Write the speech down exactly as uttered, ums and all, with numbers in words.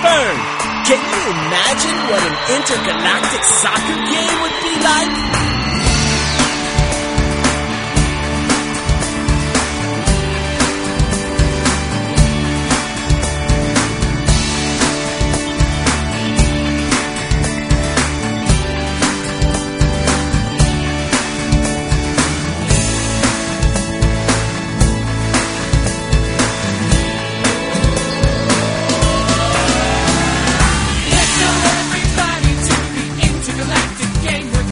return. Can you imagine what an intergalactic soccer game would be?